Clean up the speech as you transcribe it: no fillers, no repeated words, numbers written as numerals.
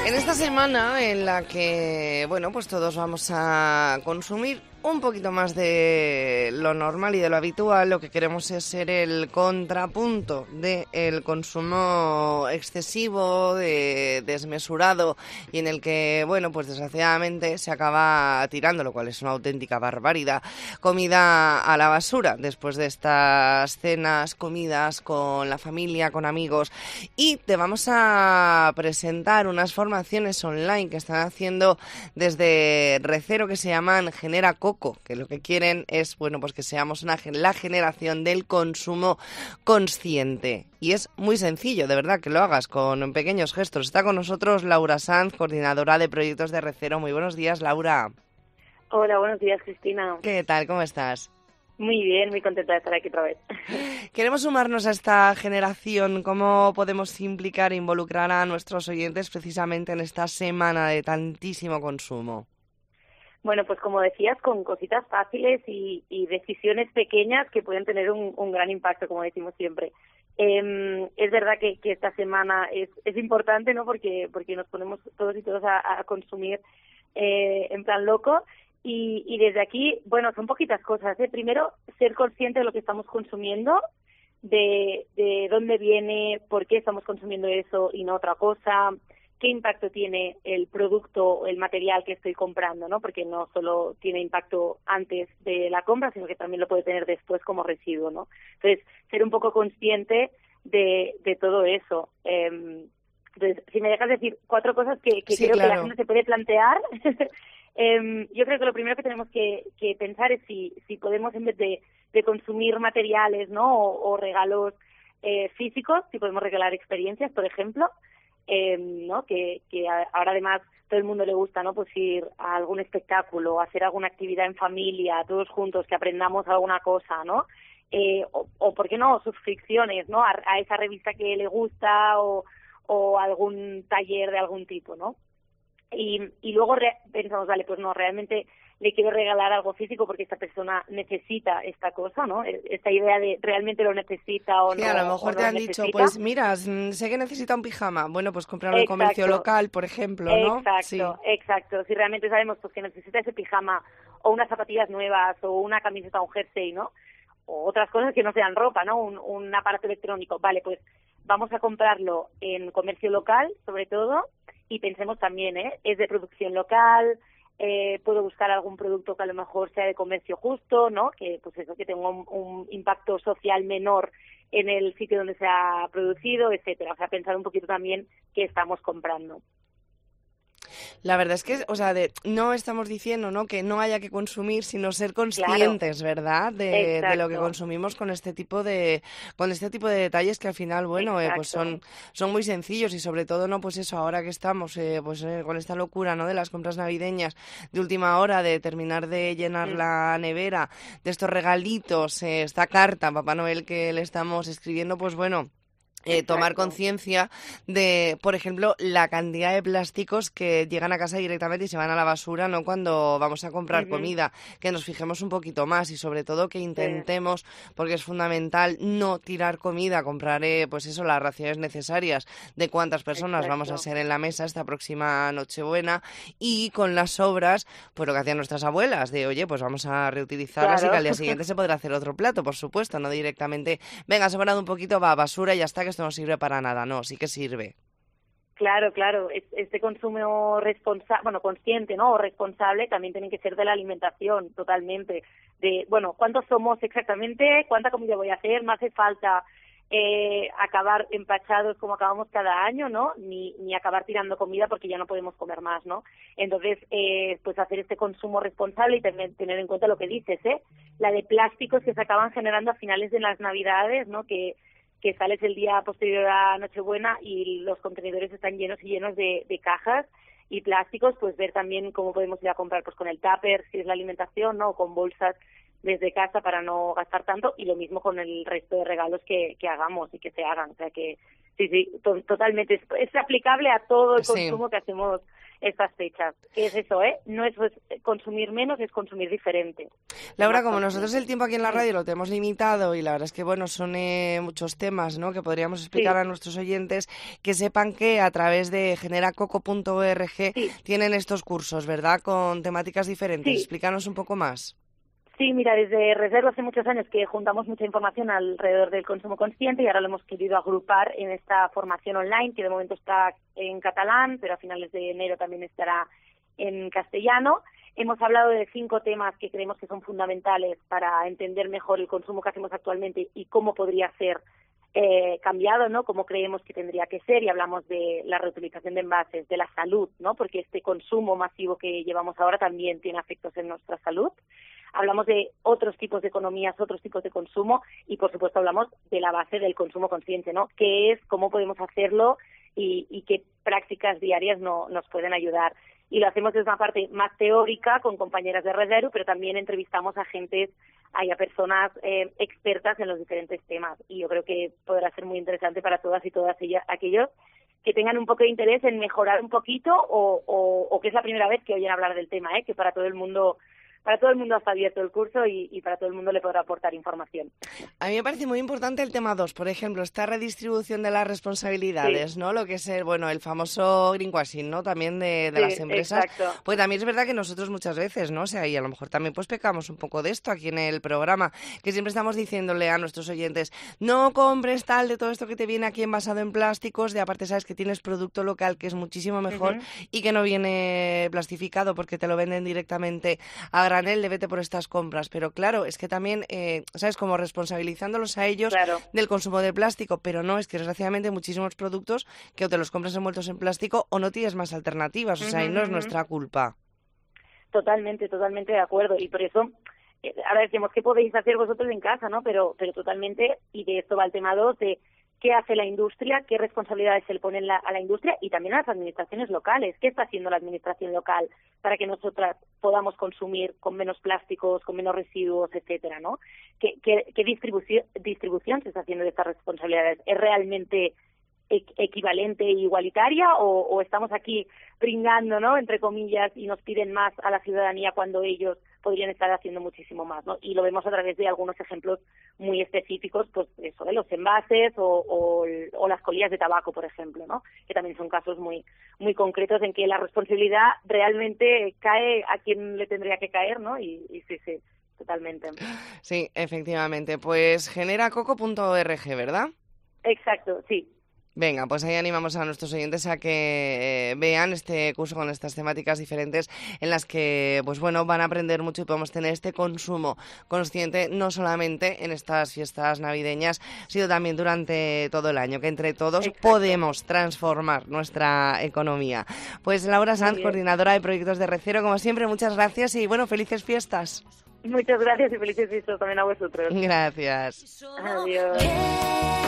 En esta semana en la que, bueno, pues todos vamos a consumir un poquito más de lo normal y de lo habitual, lo que queremos es ser el contrapunto del consumo excesivo, desmesurado, y en el que, bueno, pues desgraciadamente se acaba tirando, lo cual es una auténtica barbaridad, comida a la basura después de estas cenas, comidas con la familia, con amigos. Y te vamos a presentar unas formaciones online que están haciendo desde Recero, que se llaman Genera Coco, que lo que quieren es, bueno, pues que seamos la generación del consumo consciente. Y es muy sencillo, de verdad, que lo hagas con pequeños gestos. Está con nosotros Laura Sanz, coordinadora de proyectos de Recero. Muy buenos días, Laura. Hola, buenos días, Cristina. ¿Qué tal? ¿Cómo estás? Muy bien, muy contenta de estar aquí otra vez. Queremos sumarnos a esta generación. ¿Cómo podemos implicar e involucrar a nuestros oyentes precisamente en esta semana de tantísimo consumo? Bueno, pues como decías, con cositas fáciles y decisiones pequeñas que pueden tener un gran impacto, como decimos siempre. Es verdad que esta semana es importante, ¿no? Porque nos ponemos todos y todas a consumir en plan loco. Y desde aquí, bueno, son poquitas cosas, ¿eh? Primero, ser consciente de lo que estamos consumiendo, de dónde viene, por qué estamos consumiendo eso y no otra cosa, qué impacto tiene el producto, el material que estoy comprando, ¿no? Porque no solo tiene impacto antes de la compra, sino que también lo puede tener después como residuo, ¿no? Entonces, ser un poco consciente de todo eso. Entonces, si me dejas decir 4 cosas que Sí, creo claro, que la gente se puede plantear, yo creo que lo primero que tenemos que pensar es si podemos, en vez de consumir materiales, ¿no? O regalos físicos, si podemos regalar experiencias, por ejemplo, ¿no? Que ahora además todo el mundo le gusta, ¿no? Pues ir a algún espectáculo, hacer alguna actividad en familia, todos juntos, que aprendamos alguna cosa, ¿no? O ¿por qué no? Suscripciones, ¿no? A esa revista que le gusta o algún taller de algún tipo, ¿no? Y luego pensamos, vale, pues no, realmente le quiero regalar algo físico porque esta persona necesita esta cosa, ¿no? Esta idea de realmente lo necesita o sí, no, a lo o mejor no te lo han dicho, necesita. pues mira, sé que necesita un pijama. Bueno, pues cómpralo en comercio Exacto, local, por ejemplo, ¿no? Sí. exacto. Si realmente sabemos pues que necesita ese pijama o unas zapatillas nuevas o una camiseta o un jersey, ¿no? O otras cosas que no sean ropa, ¿no? Un aparato electrónico. Vale, pues vamos a comprarlo en comercio local, sobre todo, y pensemos también, es de producción local, puedo buscar algún producto que a lo mejor sea de comercio justo, ¿no? Que pues eso, que tenga un impacto social menor en el sitio donde se ha producido, etcétera. O sea, pensar un poquito también qué estamos comprando. La verdad es que, o sea, no estamos diciendo, ¿no?, que no haya que consumir, sino ser Claro, conscientes, ¿verdad?, de lo que exacto, consumimos con este tipo de detalles que al final, bueno, pues exacto. son muy sencillos. Y sobre todo, no, pues eso, ahora que estamos, con esta locura, ¿no?, de las compras navideñas de última hora, de terminar de llenar Mm, la nevera, de estos regalitos, esta carta a Papá Noel que le estamos escribiendo, pues bueno. Tomar exacto. conciencia de, por ejemplo, la cantidad de plásticos que llegan a casa directamente y se van a la basura, no cuando vamos a comprar Ujú, comida, que nos fijemos un poquito más y sobre todo que sí, intentemos, porque es fundamental, no tirar comida, comprar, pues eso, las raciones necesarias de cuántas personas vamos a exacto. ser en la mesa esta próxima Nochebuena, y con las sobras, pues lo que hacían nuestras abuelas, de oye, pues vamos a reutilizarlas y que Claro. al día siguiente se podrá hacer otro plato, por supuesto, no directamente venga, ha sobrado un poquito, va a basura y ya está, que esto no sirve para nada. No, sí que sirve. Claro. Este consumo consciente, ¿no? O responsable también tiene que ser de la alimentación, totalmente. De, bueno, ¿cuántos somos exactamente? ¿Cuánta comida voy a hacer? No hace falta acabar empachados como acabamos cada año, ¿no? Ni acabar tirando comida porque ya no podemos comer más, ¿no? Entonces, pues hacer este consumo responsable y tener en cuenta lo que dices, la de plásticos que se acaban generando a finales de las Navidades, ¿no? Que sales el día posterior a Nochebuena y los contenedores están llenos y llenos de cajas y plásticos, pues ver también cómo podemos ir a comprar pues con el tupper, si es la alimentación, ¿no? O con bolsas desde casa para no gastar tanto, y lo mismo con el resto de regalos que hagamos y que se hagan. O sea, que Sí, totalmente. Es aplicable a todo el consumo que hacemos estas fechas. ¿Qué es eso, No es consumir menos, es consumir diferente. Laura, como nosotros el tiempo aquí en la radio lo tenemos limitado y la verdad es que, bueno, son muchos temas, ¿no?, que podríamos explicar a nuestros oyentes, que sepan que a través de generacoco.org tienen estos cursos, ¿verdad?, con temáticas diferentes. Explícanos un poco más. Sí, mira, desde Reserva hace muchos años que juntamos mucha información alrededor del consumo consciente y ahora lo hemos querido agrupar en esta formación online, que de momento está en catalán, pero a finales de enero también estará en castellano. Hemos hablado de 5 temas que creemos que son fundamentales para entender mejor el consumo que hacemos actualmente y cómo podría ser cambiado, ¿no?, cómo creemos que tendría que ser, y hablamos de la reutilización de envases, de la salud, ¿no?, porque este consumo masivo que llevamos ahora también tiene efectos en nuestra salud. Hablamos de otros tipos de economías, otros tipos de consumo y, por supuesto, hablamos de la base del consumo consciente, ¿no? ¿Qué es, cómo podemos hacerlo y qué prácticas diarias nos pueden ayudar? Y lo hacemos desde una parte más teórica con compañeras de Reserva, pero también entrevistamos a personas expertas en los diferentes temas. Y yo creo que podrá ser muy interesante para todas y todas aquellos que tengan un poco de interés en mejorar un poquito o que es la primera vez que oyen hablar del tema, que para todo el mundo está abierto el curso y para todo el mundo le podrá aportar información. A mí me parece muy importante el tema 2, por ejemplo, esta redistribución de las responsabilidades, ¿no? Lo que es el famoso greenwashing, ¿no?, también de las empresas. Exacto. Pues también es verdad que nosotros muchas veces, ¿no?, o sea, y a lo mejor también pues pecamos un poco de esto aquí en el programa, que siempre estamos diciéndole a nuestros oyentes, no compres tal de todo esto que te viene aquí envasado en plásticos, de aparte sabes que tienes producto local que es muchísimo mejor y que no viene plastificado porque te lo venden directamente a granel, vete por estas compras. Pero claro, es que también, ¿sabes?, como responsabilizándolos a ellos del consumo de plástico, pero no, es que desgraciadamente hay muchísimos productos que o te los compras envueltos en plástico o no tienes más alternativas, o sea, y no es nuestra culpa. Totalmente de acuerdo, y por eso ahora decimos, ¿qué podéis hacer vosotros en casa, no? Pero totalmente, y de esto va el tema 2, de qué hace la industria, qué responsabilidades se le ponen a la industria y también a las administraciones locales. ¿Qué está haciendo la administración local para que nosotras podamos consumir con menos plásticos, con menos residuos, etcétera, ¿no? ¿Qué distribución se está haciendo de estas responsabilidades? ¿Es realmente equivalente e igualitaria o estamos aquí pringando, ¿no?, entre comillas, y nos piden más a la ciudadanía cuando ellos podrían estar haciendo muchísimo más, ¿no? Y lo vemos a través de algunos ejemplos muy específicos, pues eso, de los envases o las colillas de tabaco, por ejemplo, ¿no?, que también son casos muy muy concretos en que la responsabilidad realmente cae a quien le tendría que caer, ¿no? Y sí, totalmente. Sí, efectivamente. Pues generacoco.org, ¿verdad? Exacto, sí. Venga, pues ahí animamos a nuestros oyentes a que vean este curso con estas temáticas diferentes en las que, pues bueno, van a aprender mucho y podemos tener este consumo consciente no solamente en estas fiestas navideñas, sino también durante todo el año, que entre todos podemos transformar nuestra economía. Pues Laura Sanz, coordinadora de proyectos de Recero, como siempre, muchas gracias y bueno, felices fiestas. Muchas gracias y felices fiestas también a vosotros. Gracias. Adiós.